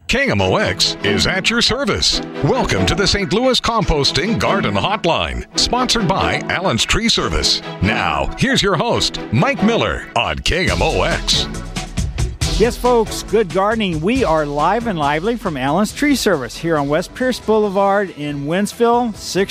KMOX is at your service. Welcome to the St. Louis Composting Garden Hotline, sponsored by Allen's Tree Service. Now, here's your host, Mike Miller on KMOX. Yes, folks, good gardening. We are live and lively from Allen's Tree Service here on West Pierce Boulevard in Wentzville.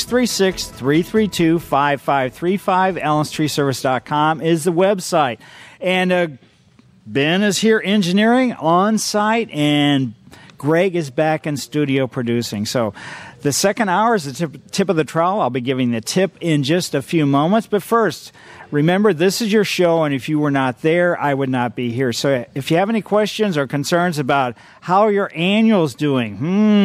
636-332-5535. AllensTreeService.com is the website. And Ben is here engineering on site, and Greg is back in studio producing. So the second hour is the tip of the trowel. I'll be giving the tip in just a few moments. But first, remember, this is your show, and if you were not there, I would not be here. So if you have any questions or concerns about how your annual's doing,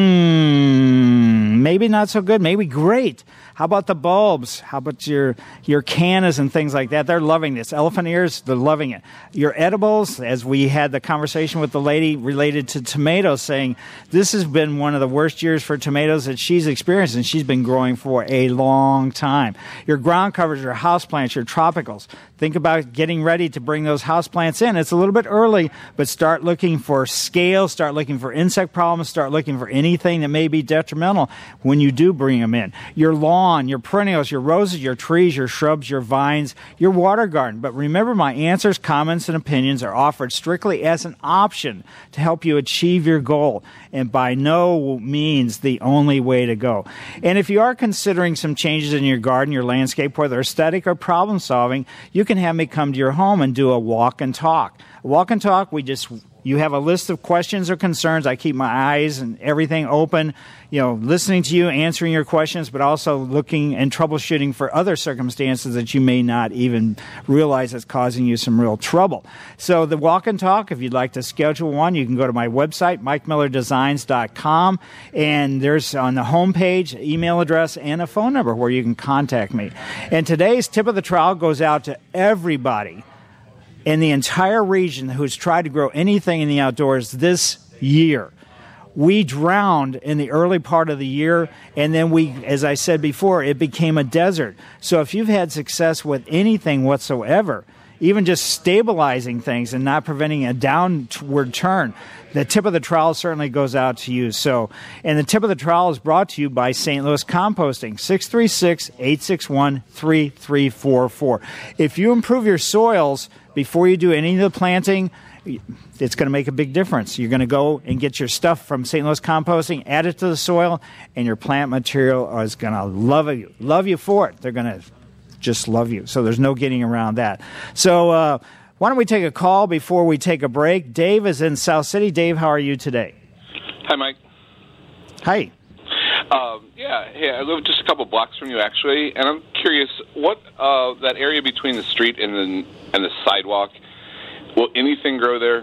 maybe not so good, maybe great. How about the bulbs? How about your cannas and things like that? They're loving this. Elephant ears, they're loving it. Your edibles, as we had the conversation with the lady related to tomatoes, saying this has been one of the worst years for tomatoes that she's experienced, and she's been growing for a long time. Your ground covers, your houseplants, your tropicals. Think about getting ready to bring those houseplants in. It's a little bit early, but start looking for scales, start looking for insect problems, start looking for anything that may be detrimental when you do bring them in. Your lawn, your perennials, your roses, your trees, your shrubs, your vines, your water garden. But remember, my answers, comments, and opinions are offered strictly as an option to help you achieve your goal, and by no means the only way to go. And if you are considering some changes in your garden, your landscape, whether aesthetic or problem solving, you can have me come to your home and do a walk and talk. A walk and talk, you have a list of questions or concerns. I keep my eyes and everything open, listening to you, answering your questions, but also looking and troubleshooting for other circumstances that you may not even realize is causing you some real trouble. So the walk and talk, if you'd like to schedule one, you can go to my website, MikeMillerDesigns.com, and there's on the homepage, email address and a phone number where you can contact me. And today's tip of the trowel goes out to everybody in the entire region who's tried to grow anything in the outdoors this year. We drowned in the early part of the year, and then as I said before, it became a desert. So if you've had success with anything whatsoever, even just stabilizing things and not preventing a downward turn, the tip of the trowel certainly goes out to you. And the tip of the trowel is brought to you by St. Louis Composting, 636-861-3344. If you improve your soils before you do any of the planting, it's going to make a big difference. You're going to go and get your stuff from St. Louis Composting, add it to the soil, and your plant material is going to love you for it. They're going to just love you. So there's no getting around that. So why don't we take a call before we take a break? Dave is in South City. Dave, how are you today? Hi, Mike. Hi. Hey, I live just a couple blocks from you, actually, and I'm curious, what that area between the street and the sidewalk, will anything grow there?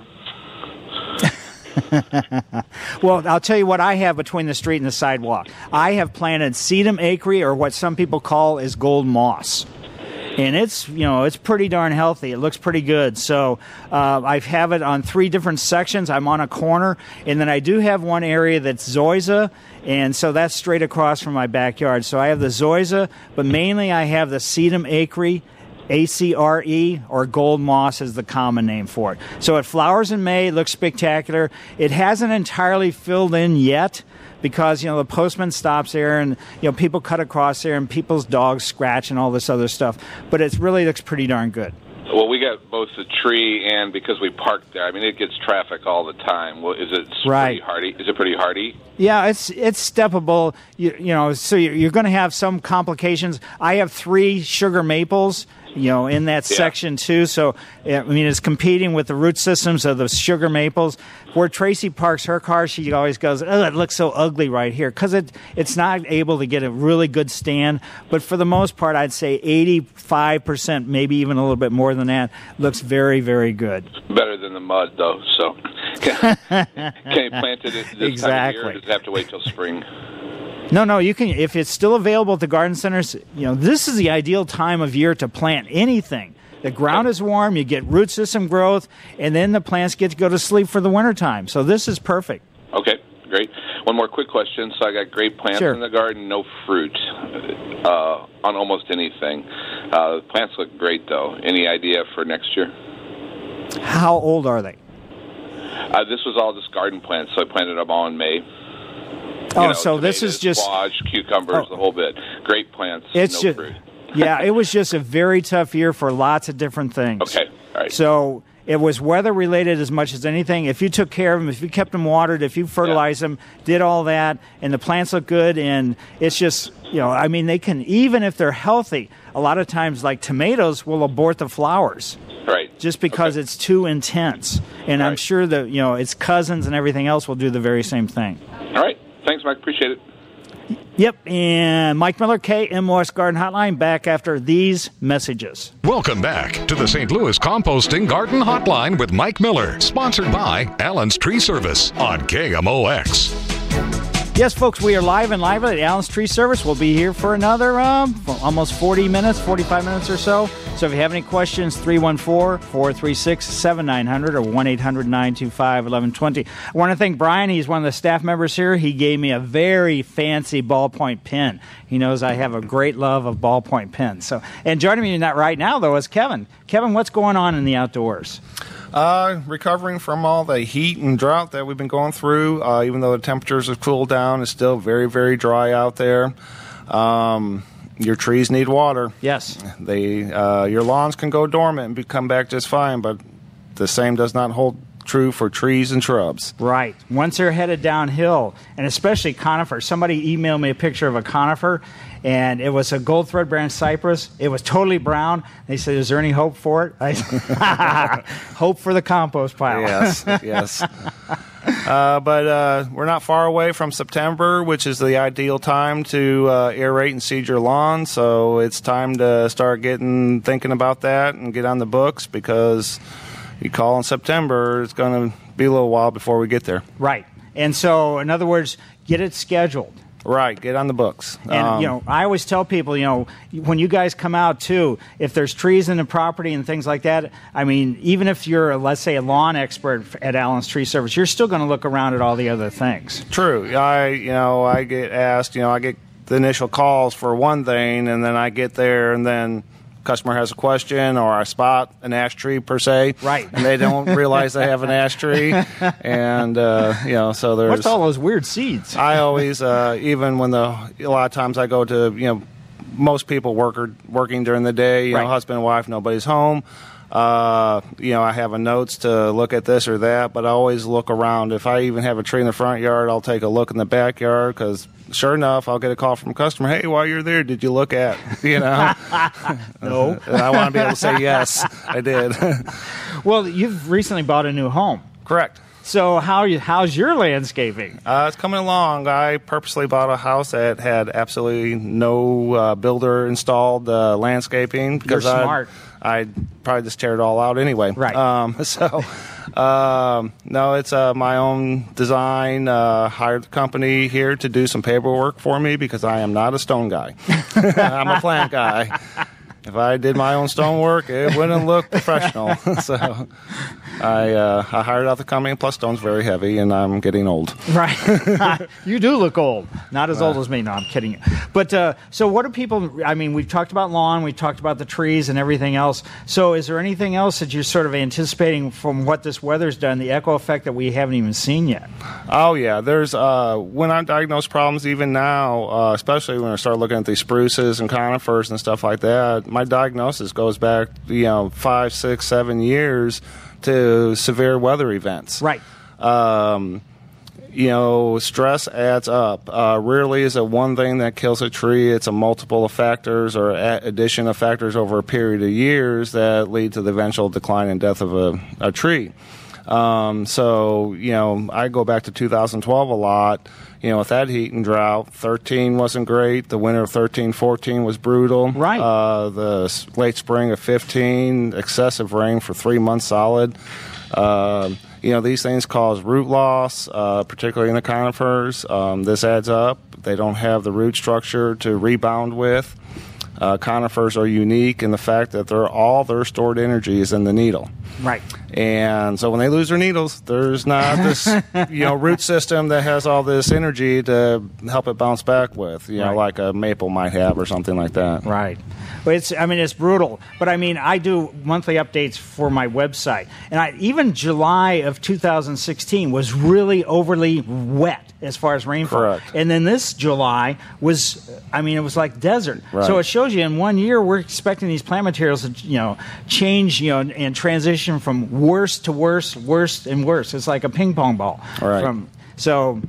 Well, I'll tell you what I have between the street and the sidewalk. I have planted sedum acre, or what some people call is gold moss. And it's pretty darn healthy. It looks pretty good. So I have it on 3 different sections. I'm on a corner. And then I do have one area that's zoysia. And so that's straight across from my backyard. So I have the zoysia, but mainly I have the sedum acre, ACRE, or gold moss is the common name for it. So it flowers in May. It looks spectacular. It hasn't entirely filled in yet, because, the postman stops there and, people cut across there and people's dogs scratch and all this other stuff. But it really looks pretty darn good. Well, we got both the tree and because we parked there. I mean, it gets traffic all the time. Well, is it pretty hardy? Is it pretty hardy? Yeah, it's steppable. So you're going to have some complications. I have 3 sugar maples, in that section too. So, it's competing with the root systems of the sugar maples. Where Tracy parks her car, she always goes, "Oh, it looks so ugly right here," because it's not able to get a really good stand. But for the most part, I'd say 85%, maybe even a little bit more than that, looks very, very good. Better than the mud, though. So, can you plant it this time of year, or does it have to wait till spring? No, you can, if it's still available at the garden centers, this is the ideal time of year to plant anything. The ground is warm, you get root system growth, and then the plants get to go to sleep for the wintertime. So this is perfect. Okay, great. One more quick question. So I got great plants in the garden, no fruit on almost anything. The plants look great, though. Any idea for next year? How old are they? This was all just garden plants, so I planted them all in May. So this is just squash, cucumbers, the whole bit. Great plants, it's no just, fruit. Yeah, it was just a very tough year for lots of different things. Okay, all right. So it was weather related as much as anything. If you took care of them, if you kept them watered, if you fertilized them, did all that, and the plants look good, and it's just, they can, even if they're healthy, a lot of times, like tomatoes, will abort the flowers. Right. Just because it's too intense. And I'm sure that, its cousins and everything else will do the very same thing. All right. Thanks, Mike. Appreciate it. Yep, and Mike Miller, KMOX Garden Hotline, back after these messages. Welcome back to the St. Louis Composting Garden Hotline with Mike Miller, sponsored by Allen's Tree Service on KMOX. Yes, folks, we are live and lively at Allen's Tree Service. We'll be here for another almost 40 minutes, 45 minutes or so. So if you have any questions, 314-436-7900 or 1-800-925-1120. I want to thank Brian. He's one of the staff members here. He gave me a very fancy ballpoint pen. He knows I have a great love of ballpoint pens. And joining me right now, though, is Kevin. Kevin, what's going on in the outdoors? Recovering from all the heat and drought that we've been going through. Even though the temperatures have cooled down, it's still very, very dry out there. Your trees need water. Yes. Your lawns can go dormant and come back just fine, but the same does not hold true for trees and shrubs. Right. Once they're headed downhill, and especially conifers. Somebody emailed me a picture of a conifer, and it was a gold thread branch cypress. It was totally brown. They said, "Is there any hope for it?" Hope for the compost pile. Yes, yes. But we're not far away from September, which is the ideal time to aerate and seed your lawn. So it's time to start thinking about that and get on the books, because you call in September, it's going to be a little while before we get there. Right. And so, in other words, get it scheduled. Right, get on the books. And, I always tell people, when you guys come out, too, if there's trees in the property and things like that, even if you're, let's say, a lawn expert at Allen's Tree Service, you're still going to look around at all the other things. True. I get asked, I get the initial calls for one thing, and then I get there, and then customer has a question, or I spot an ash tree per se, right? And they don't realize they have an ash tree, and so there's what's all those weird seeds. I always, even when a lot of times I go to, most people working during the day, right. Husband and wife, nobody's home. I have a notes to look at this or that, but I always look around. If I even have a tree in the front yard, I'll take a look in the backyard, because sure enough, I'll get a call from a customer. "Hey, while you're there, did you look at?" No. And I want to be able to say yes, I did. Well, you've recently bought a new home. Correct. So how's your landscaping? It's coming along. I purposely bought a house that had absolutely no builder installed landscaping, because you're smart. I'd probably just tear it all out anyway. Right. No, it's my own design. Hired the company here to do some paperwork for me, because I am not a stone guy. I'm a plant guy. If I did my own stonework, it wouldn't look professional. So I hired out the company. Plus, stone's very heavy, and I'm getting old. Right. You do look old. Not as old as me. No, I'm kidding you. But so what do people, we've talked about lawn, we've talked about the trees and everything else. So is there anything else that you're sort of anticipating from what this weather's done, the echo effect that we haven't even seen yet? Oh, yeah. There's, when I diagnose problems, even now, especially when I start looking at these spruces and conifers and stuff like that, my diagnosis goes back, 5, 6, 7 years to severe weather events. Right. Stress adds up. Rarely is it one thing that kills a tree. It's a multiple of factors, or addition of factors over a period of years that lead to the eventual decline and death of a tree. I go back to 2012 a lot. With that heat and drought, 13 wasn't great. The winter of 13-14 was brutal. Right. The late spring of 15, excessive rain for 3 months solid. These things cause root loss, particularly in the conifers. This adds up. They don't have the root structure to rebound with. Conifers are unique in the fact that all their stored energy is in the needle. Right. And so when they lose their needles, there's not this, root system that has all this energy to help it bounce back with, like a maple might have or something like that. Right. But it's brutal. But I do monthly updates for my website. And even July of 2016 was really overly wet as far as rainfall. Correct. And then this July was, it was like desert. Right. So it shows you in 1 year we're expecting these plant materials to, change, and transition from worse to worse, worse and worse. It's like a ping pong ball. Right. So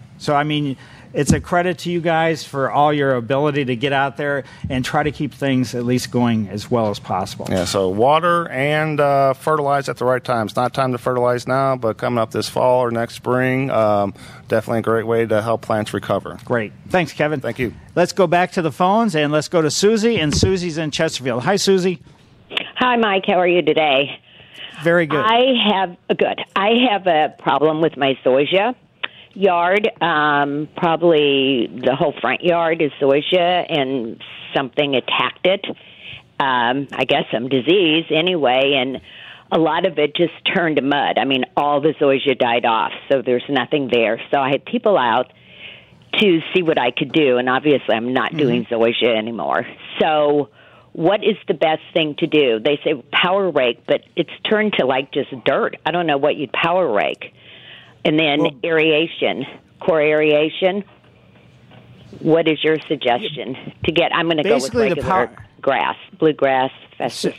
it's a credit to you guys for all your ability to get out there and try to keep things at least going as well as possible. Yeah, so water and fertilize at the right time. It's not time to fertilize now, but coming up this fall or next spring, definitely a great way to help plants recover. Great. Thanks, Kevin. Thank you. Let's go back to the phones, and let's go to Susie, and Susie's in Chesterfield. Hi, Susie. Hi, Mike. How are you today? Very good. I have a problem with my zoysia yard. Probably the whole front yard is zoysia, and something attacked it. I guess some disease anyway, and a lot of it just turned to mud. All the zoysia died off, so there's nothing there. So I had people out to see what I could do, and obviously I'm not doing zoysia anymore. So what is the best thing to do? They say power rake, but it's turned to like just dirt. I don't know what you'd power rake. And then aeration, core aeration. What is your suggestion to get? I'm going to go with regular grass, bluegrass, fescue.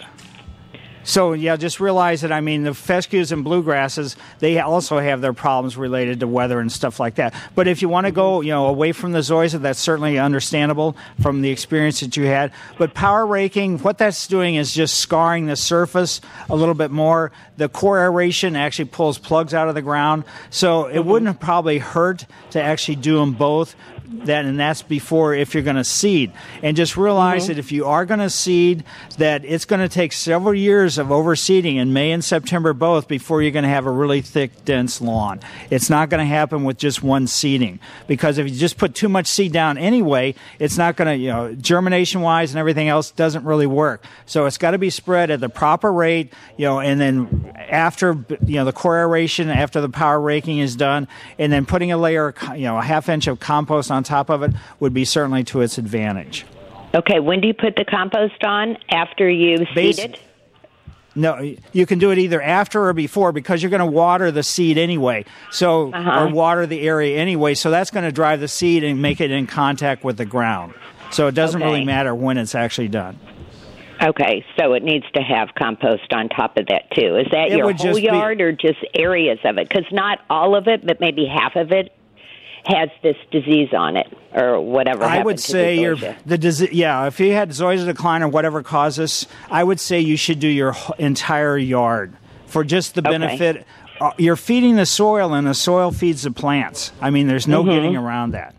So, just realize that, the fescues and bluegrasses, they also have their problems related to weather and stuff like that. But if you want to go, away from the zoysia, that's certainly understandable from the experience that you had. But power raking, what that's doing is just scarring the surface a little bit more. The core aeration actually pulls plugs out of the ground. So it wouldn't probably hurt to actually do them both. That's before if you're going to seed. And just realize that if you are going to seed, that it's going to take several years of overseeding in May and September both before you're going to have a really thick, dense lawn. It's not going to happen with just one seeding, because if you just put too much seed down anyway, it's not going to, germination-wise and everything else doesn't really work. So it's got to be spread at the proper rate, and then after, the core aeration, after the power raking is done, and then putting a layer, a half inch of compost on top of it would be certainly to its advantage. Okay, when do you put the compost on? After you seed it? No, you can do it either after or before, because you're going to water the seed anyway. So, or water the area anyway. So that's going to drive the seed and make it in contact with the ground. So it doesn't really matter when it's actually done. Okay, so it needs to have compost on top of that too. Is that your whole yard or just areas of it? Because not all of it, but maybe half of it has this disease on it, or whatever. I would say the disease. Yeah, if you had zoysia decline or whatever causes, I would say you should do your entire yard for just the benefit. You're feeding the soil, and the soil feeds the plants. There's no getting around that.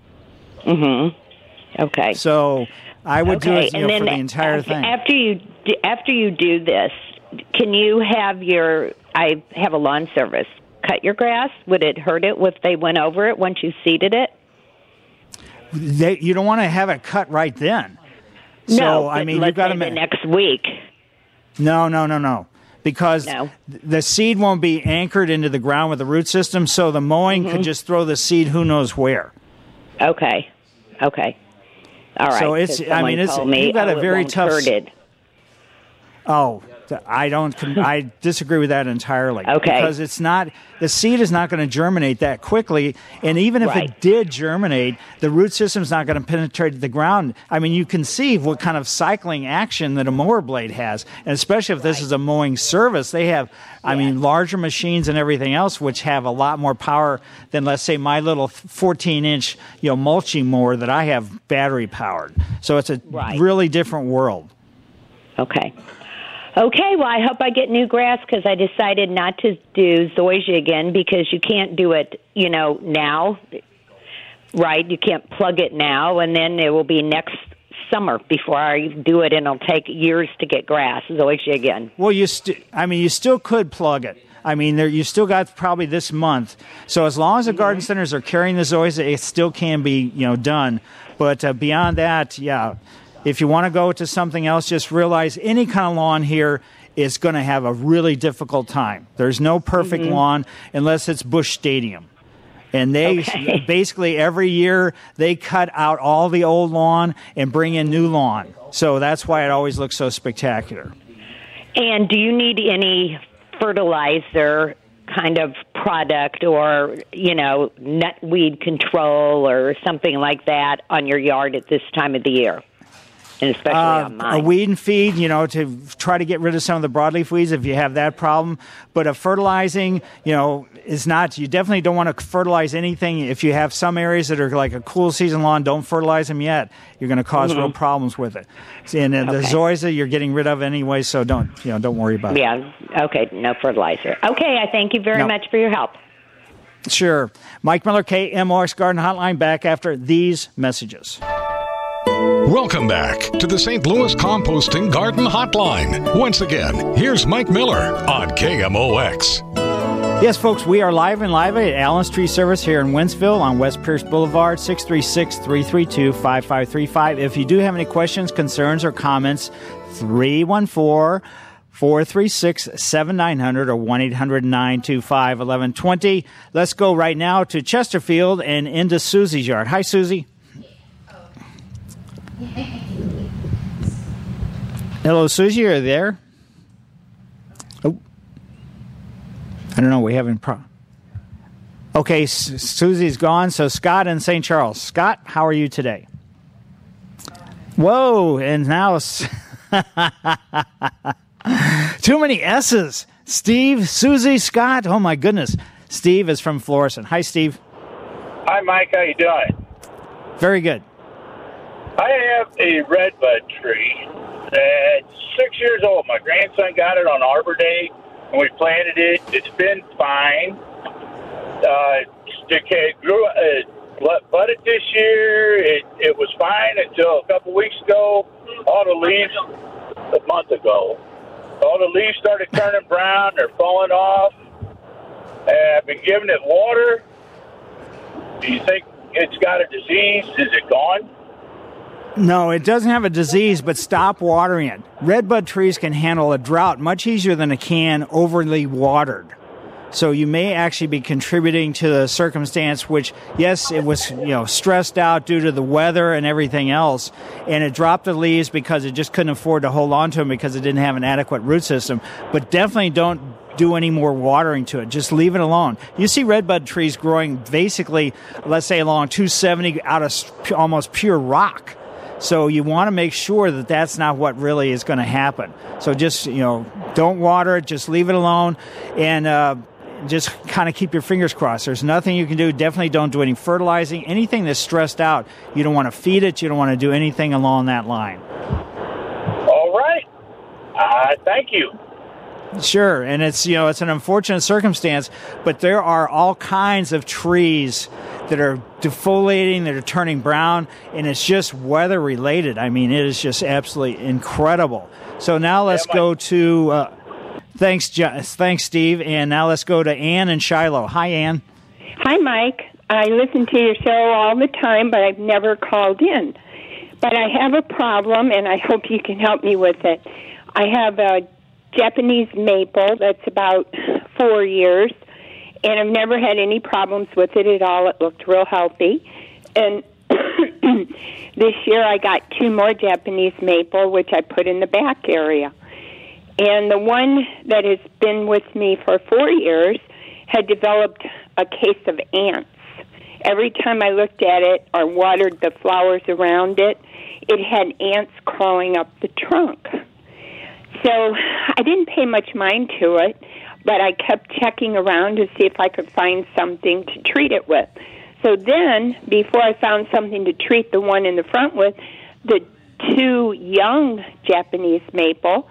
Okay. So I would do it for the entire thing. After you do this, can you have I have a lawn service. Cut your grass? Would it hurt it if they went over it once you seeded it? You don't want to have it cut right then. No, so, you've got to the next week. No. Because the seed won't be anchored into the ground with the root system, so the mowing could just throw the seed who knows where. Okay. All right. So you've got a very tough. I disagree with that entirely. Okay. Because the seed is not going to germinate that quickly, and even if it did germinate, the root system is not going to penetrate the ground. You can see what kind of cycling action that a mower blade has, and especially if this is a mowing service, they have, larger machines and everything else, which have a lot more power than, let's say, my little 14-inch, mulching mower that I have battery powered. So it's a really different world. Okay, well, I hope I get new grass, because I decided not to do zoysia again, because you can't do it, now, right? You can't plug it now, and then it will be next summer before I do it, and it'll take years to get grass, zoysia again. Well, you still could plug it. You still got probably this month. So as long as the garden centers are carrying the zoysia, it still can be, done. But beyond that, if you want to go to something else, just realize any kind of lawn here is going to have a really difficult time. There's no perfect lawn unless it's Busch Stadium. And they basically every year they cut out all the old lawn and bring in new lawn. So that's why it always looks so spectacular. And do you need any fertilizer kind of product or, nutweed control or something like that on your yard at this time of the year? And especially on mine. A weed and feed, to try to get rid of some of the broadleaf weeds if you have that problem. But a fertilizing, is not, you definitely don't want to fertilize anything. If you have some areas that are like a cool season lawn, don't fertilize them yet. You're going to cause real problems with it. And the zoysia you're getting rid of anyway, so don't worry about it. Yeah, okay, no fertilizer. Okay, I thank you very much for your help. Sure. Mike Miller, KMOX Garden Hotline, back after these messages. Welcome back to the St. Louis Composting Garden Hotline. Once again, here's Mike Miller on KMOX. Yes, folks, we are live and live at Allen's Tree Service here in Wentzville on West Pierce Boulevard, 636-332-5535. If you do have any questions, concerns, or comments, 314-436-7900 or 1-800-925-1120. Let's go right now to Chesterfield and into Susie's yard. Hi, Susie. Hello, Susie, are you there? Oh, I don't know. We haven't. Okay, Susie's gone. So Scott in St. Charles. Scott, how are you today? Whoa, and now too many S's. Steve, Susie, Scott. Oh my goodness. Steve is from Florissant. Hi, Steve. Hi, Mike. How you doing? Very good. I have a redbud tree that's 6 years old. My grandson got it on Arbor Day, and we planted it. It's been fine. It grew, budded this year. It was fine until a couple weeks ago. All the leaves, a month ago, all the leaves started turning brown. They're falling off. I've been giving it water. Do you think it's got a disease? Is it gone? No, it doesn't have a disease, but stop watering it. Redbud trees can handle a drought much easier than it can overly watered. So you may actually be contributing to the circumstance which, yes, it was, stressed out due to the weather and everything else, and it dropped the leaves because it just couldn't afford to hold on to them because it didn't have an adequate root system. But definitely don't do any more watering to it. Just leave it alone. You see redbud trees growing basically, let's say, along 270 out of almost pure rock. So you want to make sure that that's not what really is going to happen. So just, don't water it. Just leave it alone and just kind of keep your fingers crossed. There's nothing you can do. Definitely don't do any fertilizing. Anything that's stressed out, you don't want to feed it. You don't want to do anything along that line. All right. Thank you. Sure, and it's it's an unfortunate circumstance, but there are all kinds of trees that are defoliating, that are turning brown, and it's just weather related. I mean, it is just absolutely incredible. So now let's go to thanks, Steve, and now let's go to Ann in Shiloh. Hi, Ann. Hi, Mike. I listen to your show all the time, but I've never called in. But I have a problem, and I hope you can help me with it. I have a Japanese maple that's about 4 years, and I've never had any problems with it at all. It looked real healthy. And this year I got 2 more Japanese maple, which I put in the back area. And the one that has been with me for 4 years had developed a case of ants. Every time I looked at it or watered the flowers around it, it had ants crawling up the trunk. So I didn't pay much mind to it, but I kept checking around to see if I could find something to treat it with. So then, before I found something to treat the one in the front with, the 2 young Japanese maple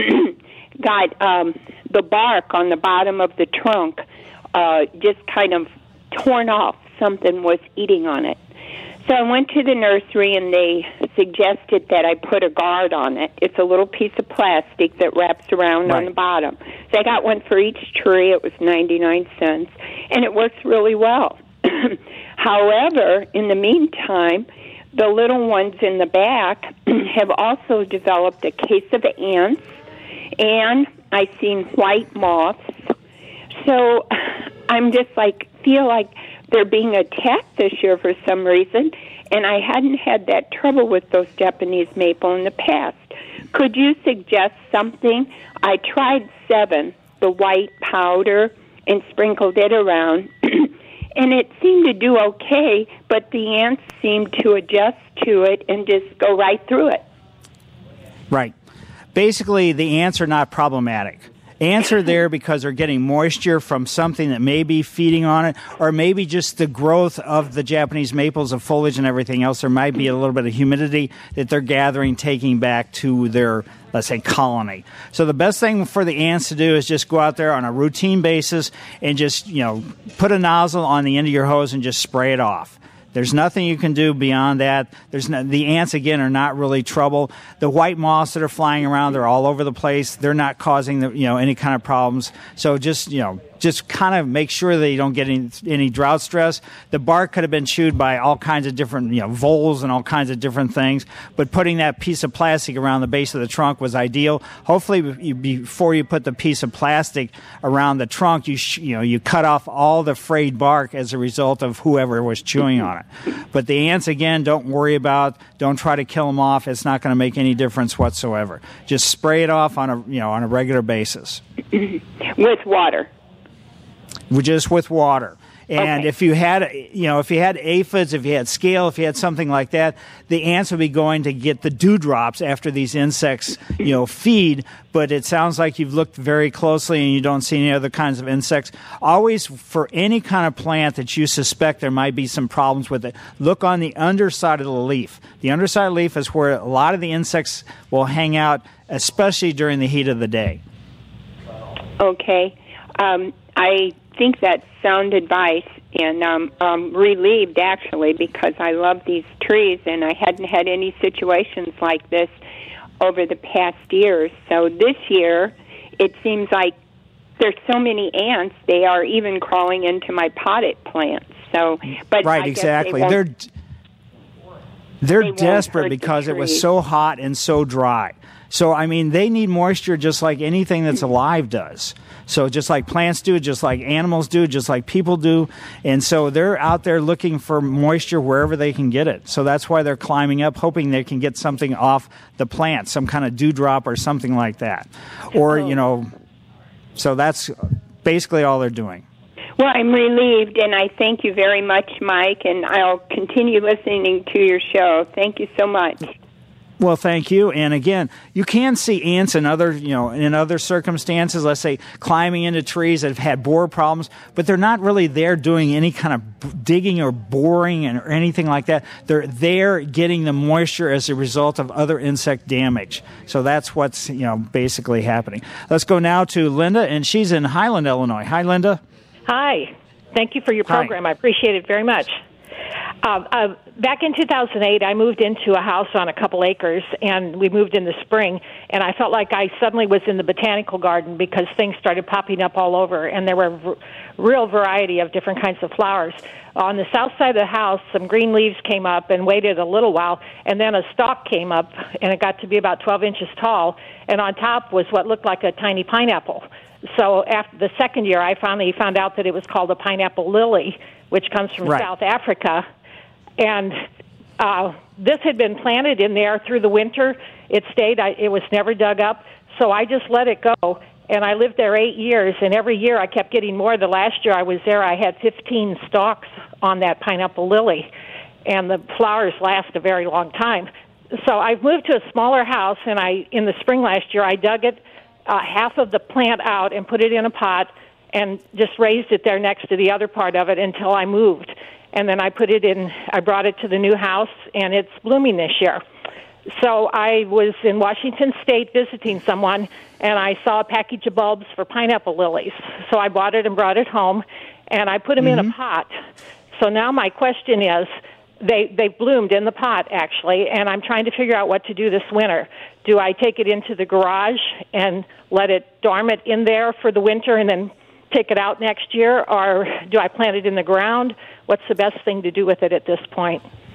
got the bark on the bottom of the trunk just kind of torn off. Something was eating on it. So I went to the nursery, and they suggested that I put a guard on it. It's a little piece of plastic that wraps around on the bottom. So I got one for each tree. It was 99 cents, and it works really well. However, in the meantime, the little ones in the back have also developed a case of ants, and I seen white moths. So I'm just feel like they're being attacked this year for some reason, and I hadn't had that trouble with those Japanese maple in the past. Could you suggest something? I tried 7, the white powder, and sprinkled it around, and it seemed to do okay, but the ants seemed to adjust to it and just go right through it. Right. Basically, the ants are not problematic. Ants are there because they're getting moisture from something that may be feeding on it, or maybe just the growth of the Japanese maples, of foliage and everything else. There might be a little bit of humidity that they're gathering, taking back to their, let's say, colony. So the best thing for the ants to do is just go out there on a routine basis and just, put a nozzle on the end of your hose and just spray it off. There's nothing you can do beyond that. The ants, again, are not really trouble. The white moths that are flying around, they're all over the place. They're not causing any kind of problems. So just kind of make sure that you don't get any drought stress. The bark could have been chewed by all kinds of different, voles and all kinds of different things. But putting that piece of plastic around the base of the trunk was ideal. Hopefully, before you put the piece of plastic around the trunk, you cut off all the frayed bark as a result of whoever was chewing on it. But the ants, again, don't worry about. Don't try to kill them off. It's not going to make any difference whatsoever. Just spray it off on a regular basis. With water. Just with water. And okay. if you had aphids, if you had scale, if you had something like that, the ants would be going to get the dewdrops after these insects, feed. But it sounds like you've looked very closely and you don't see any other kinds of insects. Always, for any kind of plant that you suspect there might be some problems with it, look on the underside of the leaf. The underside of the leaf is where a lot of the insects will hang out, especially during the heat of the day. Okay. I think that's sound advice, and I'm relieved, actually, because I love these trees, and I hadn't had any situations like this over the past years. So this year, it seems like there's so many ants, they are even crawling into my potted plants. So, but right, exactly. They're desperate because it was so hot and so dry. So, they need moisture just like anything that's alive does. So just like plants do, just like animals do, just like people do. And so they're out there looking for moisture wherever they can get it. So that's why they're climbing up, hoping they can get something off the plant, some kind of dewdrop or something like that. Or, so that's basically all they're doing. Well, I'm relieved, and I thank you very much, Mike, and I'll continue listening to your show. Thank you so much. Well, thank you. And again, you can see ants in other circumstances, let's say climbing into trees that have had borer problems, but they're not really there doing any kind of digging or boring or anything like that. They're there getting the moisture as a result of other insect damage. So that's what's, basically happening. Let's go now to Linda, and she's in Highland, Illinois. Hi, Linda. Hi. Thank you for your program. I appreciate it very much. Back in 2008, I moved into a house on a couple acres, and we moved in the spring, and I felt like I suddenly was in the botanical garden because things started popping up all over, and there were real variety of different kinds of flowers. On the south side of the house, some green leaves came up and waited a little while, and then a stalk came up, and it got to be about 12 inches tall, and on top was what looked like a tiny pineapple. So after the second year, I finally found out that it was called a pineapple lily, which comes from South Africa. And this had been planted in there through the winter. It stayed. It was never dug up. So I just let it go. And I lived there 8 years, and every year I kept getting more. The last year I was there, I had 15 stalks on that pineapple lily. And the flowers last a very long time. So I've moved to a smaller house, and in the spring last year, I dug it, half of the plant out and put it in a pot and just raised it there next to the other part of it until I moved. And then I brought it to the new house, and it's blooming this year. So I was in Washington State visiting someone, and I saw a package of bulbs for pineapple lilies. So I bought it and brought it home, and I put them in a pot. So now my question is, they bloomed in the pot, actually, and I'm trying to figure out what to do this winter. Do I take it into the garage and let it dormant in there for the winter and then take it out next year, or do I plant it in the ground? What's the best thing to do with it at this point?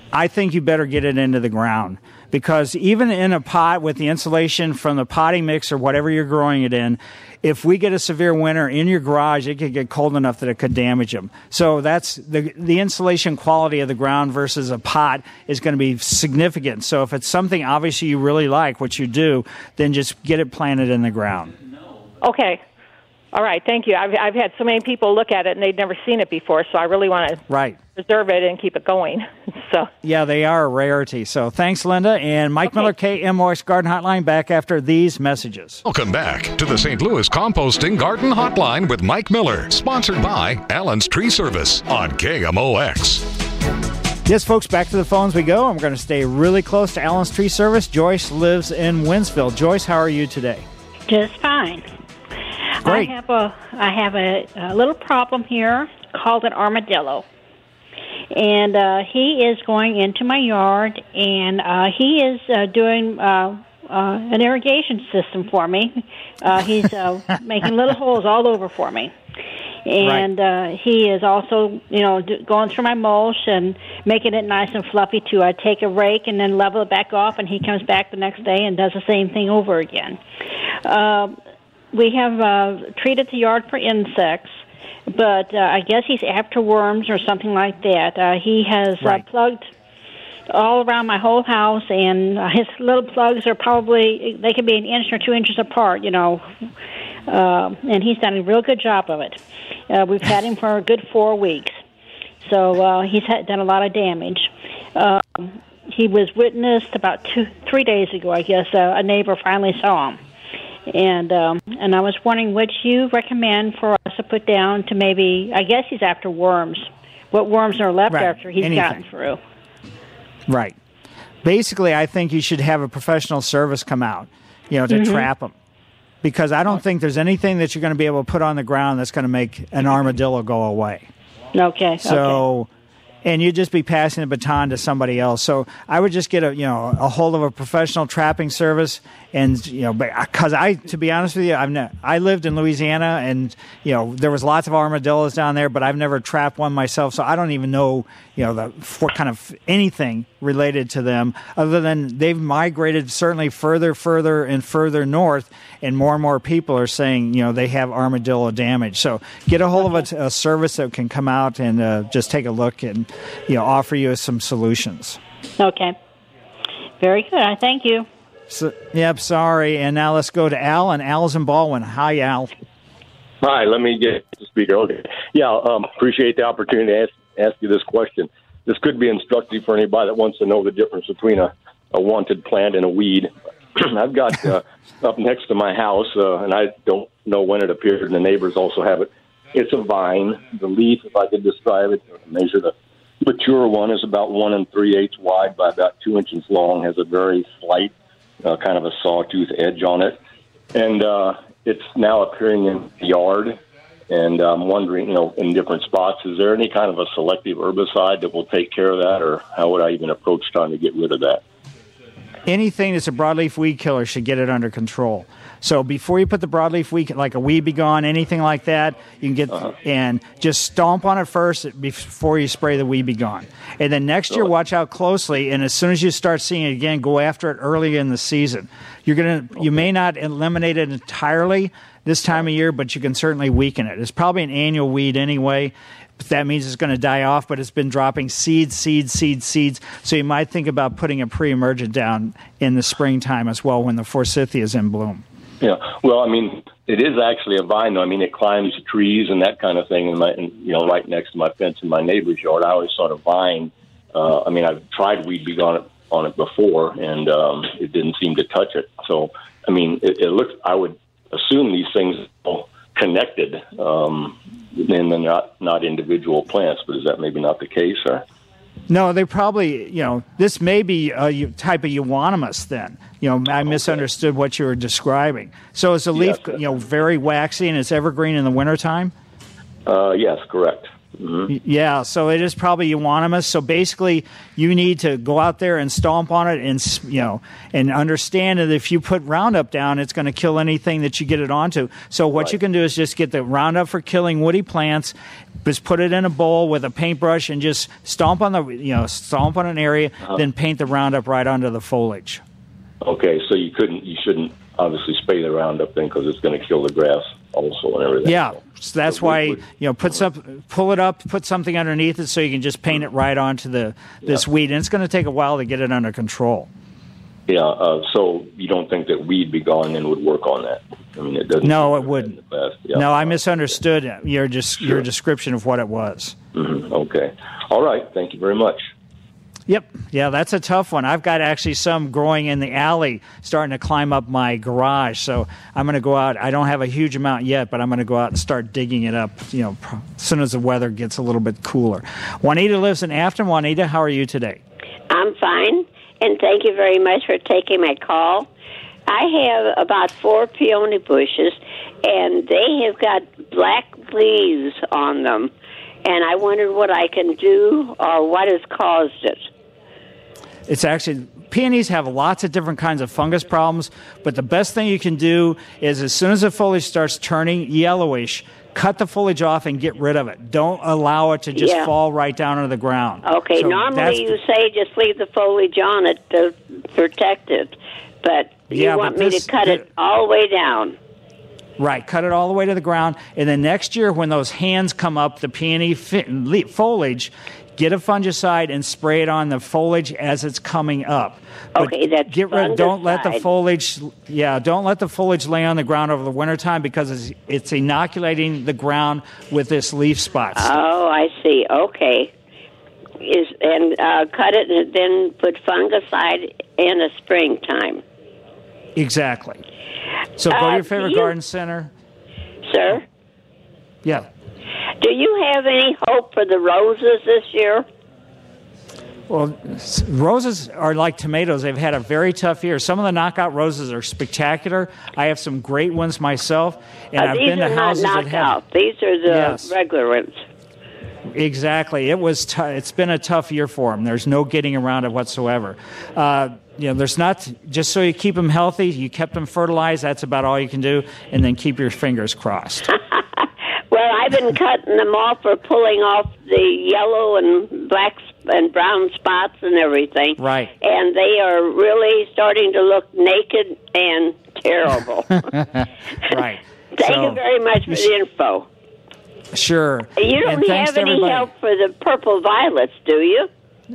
I think you better get it into the ground, because even in a pot with the insulation from the potting mix or whatever you're growing it in, if we get a severe winter in your garage, it could get cold enough that it could damage them. So that's the insulation quality of the ground versus a pot is going to be significant. So if it's something obviously you really like, which you do, then just get it planted in the ground. Okay. All right, thank you. I've had so many people look at it and they'd never seen it before, so I really want to preserve it and keep it going. So yeah, they are a rarity. So thanks, Linda. And Mike Miller, KMOX Garden Hotline, back after these messages. Welcome back to the St. Louis Composting Garden Hotline with Mike Miller, sponsored by Allen's Tree Service on KMOX. Yes, folks, back to the phones we go. I'm going to stay really close to Allen's Tree Service. Joyce lives in Winsville. Joyce, how are you today? Just fine. Great. I have a little problem here called an armadillo, and he is going into my yard, and he is doing an irrigation system for me. He's making little holes all over for me, and he is also, going through my mulch and making it nice and fluffy too. I take a rake and then level it back off, and he comes back the next day and does the same thing over again. We have treated the yard for insects, but I guess he's after worms or something like that. He has plugged all around my whole house, and his little plugs are they can be 1 inch or 2 inches apart, and he's done a real good job of it. We've had him for a good 4 weeks, so he's done a lot of damage. He was witnessed about 3 days ago, I guess. A neighbor finally saw him. And I was wondering what you recommend for us to put down to maybe, I guess he's after worms. What worms are left after he's gotten through. Right. Basically, I think you should have a professional service come out, to trap them. Because I don't think there's anything that you're going to be able to put on the ground that's going to make an armadillo go away. Okay. So... And you'd just be passing the baton to somebody else. So I would just get a hold of a professional trapping service, and because to be honest with you, I lived in Louisiana, and there was lots of armadillos down there, but I've never trapped one myself, so I don't even know what kind of anything related to them, other than they've migrated certainly further and further north, and more people are saying they have armadillo damage. So get a hold of a service that can come out and just take a look and offer you some solutions. Okay. Very good. I thank you. So, yep, sorry. And now let's go to Al, and Al's in Baldwin. Hi, Al. Hi, let me get the speaker. Okay. Yeah, appreciate the opportunity to ask you this question. This could be instructive for anybody that wants to know the difference between a wanted plant and a weed. I've got up next to my house, and I don't know when it appeared, and the neighbors also have it. It's a vine. The leaf, if I could describe it, measure the mature one, is about 1 3/8 wide by about 2 inches long, has a very slight kind of a sawtooth edge on it. And it's now appearing in the yard. And I'm wondering, in different spots, is there any kind of a selective herbicide that will take care of that, or how would I even approach trying to get rid of that? Anything that's a broadleaf weed killer should get it under control. So before you put the broadleaf weed, like a Weed B Gone, anything like that, you can get and just stomp on it first before you spray the Weed B Gone. And then next year, watch out closely. And as soon as you start seeing it again, go after it early in the season. You may not eliminate it entirely this time of year, but you can certainly weaken it. It's probably an annual weed anyway. That means it's going to die off, but it's been dropping seeds. So you might think about putting a pre-emergent down in the springtime as well when the forsythia is in bloom. Yeah, well, it is actually a vine, though. It climbs trees and that kind of thing, right next to my fence in my neighbor's yard. I always thought a vine. I've tried Weed B Gone on it before, and it didn't seem to touch it. So, it looks. I would assume these things are connected. And they're not individual plants, but is that maybe not the case? Or? No, they probably, this may be a type of euonymus then. I misunderstood what you were describing. So is the leaf, very waxy and it's evergreen in the wintertime? Yes, correct. Yeah, so it is probably euonymus. So basically, you need to go out there and stomp on it, and and understand that if you put Roundup down, it's going to kill anything that you get it onto. So what you can do is just get the Roundup for killing woody plants, just put it in a bowl with a paintbrush, and just stomp on stomp on an area, then paint the Roundup right onto the foliage. Okay, so you shouldn't obviously spray the Roundup then, because it's going to kill the grass also and everything. Yeah, so that's why pull it up, put something underneath it so you can just paint it right onto this weed, and it's going to take a while to get it under control. Yeah, so you don't think that Weed Be Gone then would work on that? I mean, it doesn't. No, it wouldn't. Yeah. No, I misunderstood your description of what it was. Okay, all right. Thank you very much. Yep. Yeah, that's a tough one. I've got actually some growing in the alley starting to climb up my garage. So I'm going to go out. I don't have a huge amount yet, but I'm going to go out and start digging it up, as soon as the weather gets a little bit cooler. Juanita lives in Afton. Juanita, how are you today? I'm fine, and thank you very much for taking my call. I have about 4 peony bushes, and they have got black leaves on them, and I wondered what I can do or what has caused it. It's actually, peonies have lots of different kinds of fungus problems, but the best thing you can do is as soon as the foliage starts turning yellowish, cut the foliage off and get rid of it. Don't allow it to just fall right down onto the ground. Okay, so normally you say just leave the foliage on it to protect it, but you want me to cut it all the way down. Right, cut it all the way to the ground, and then next year when those hands come up, the peony foliage, get a fungicide and spray it on the foliage as it's coming up. Okay, that's fungicide. Don't let the foliage lay on the ground over the wintertime, because it's inoculating the ground with this leaf spot stuff. Oh, I see. Okay. Cut it and then put fungicide in the springtime. Exactly. So go to your favorite garden center. Sir? Yeah. Do you have any hope for the roses this year? Well, roses are like tomatoes. They've had a very tough year. Some of the knockout roses are spectacular. I have some great ones myself, and I've been to houses that have. These are the regular ones. Exactly. It's been a tough year for them. There's no getting around it whatsoever. There's not, just so you keep them healthy, you kept them fertilized, that's about all you can do, and then keep your fingers crossed. Well, I've been cutting them off or pulling off the yellow and black and brown spots and everything. Right. And they are really starting to look naked and terrible. Right. Thank you very much for the info. Sure. You don't have any help for the purple violets, do you?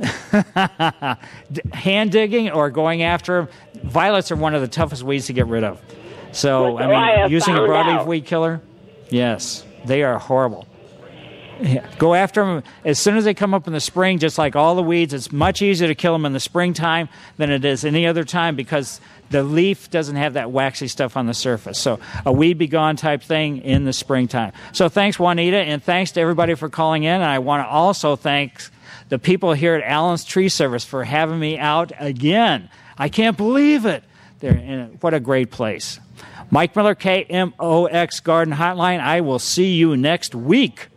Hand digging or going after them. Violets are one of the toughest weeds to get rid of. So, using a broadleaf weed killer, yes, they are horrible. Yeah. Go after them as soon as they come up in the spring, just like all the weeds. It's much easier to kill them in the springtime than it is any other time, because the leaf doesn't have that waxy stuff on the surface. So a weed be gone type thing in the springtime. So thanks, Juanita, and thanks to everybody for calling in. And I want to also thank the people here at Allen's Tree Service for having me out again. I can't believe it. What a great place. Mike Miller, KMOX Garden Hotline. I will see you next week.